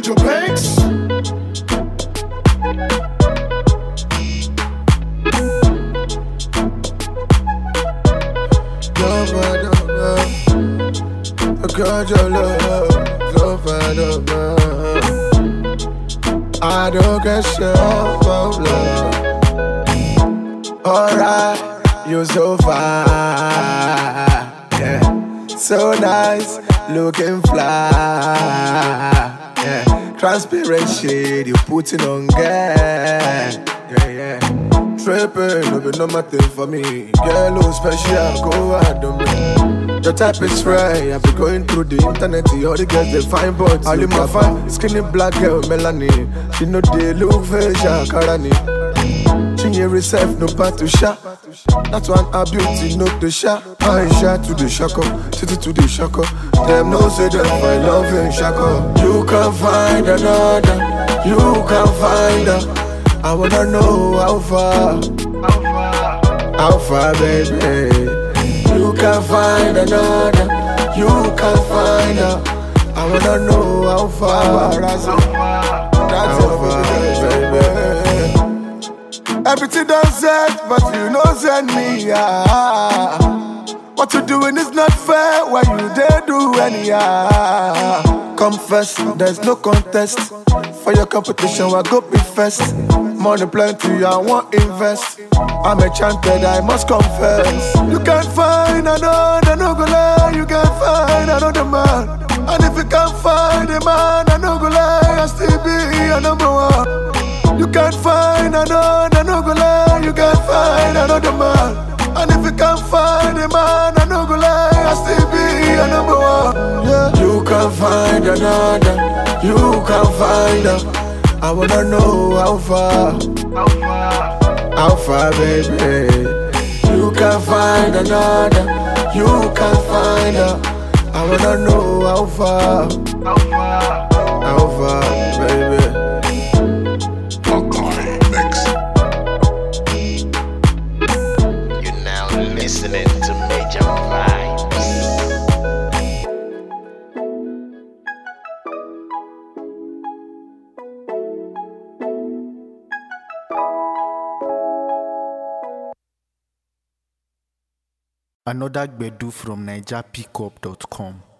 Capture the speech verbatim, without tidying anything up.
Major Banks. Love, love, love. I got your love, love, love, love. I don't get shit of love. Alright, you're so fine, yeah. So nice, looking fly, yeah. Transparent shade, you putting on gas, yeah, yeah. Tripping, no be no matter for me. Girl, who's special, go out on me. Your type is right, I be going through the internet. All the girls, they find boys. All in my fine, skinny black girl, Melanie. She know they look facial, Karani. She ain't herself, no part to shop. That's one her beauty, no to shop. I shot to the shako, city to the shako. Them no say them find love in shako. You can find another, you can find her. I wanna know how far, how far, how far, baby. You can find another, you can find her. I wanna know how far, that's how far, that's how far, baby. Everything done said, but you know send me, yeah. What you doing is not fair, why you dare do any, yeah. Confess, there's no contest. For your competition, I go be first. Money plenty, I won't invest. I'm enchanted, I must confess. You can't find another, no go lie. You can't find another man. And if you can't find a man, I no go lie, I still be your number one. You can't find another, no go lie. You can't find another man. And if you can't find a man, I no go lie, I still be your number one. Yeah. You can find another, you can find her. I wanna know how far, how far, how far, baby. You can find another, you can find her. I wanna know how far, how far, how far, baby. You're now listening to Major Vibes. Another Gbedu from Niger Pickup dot com.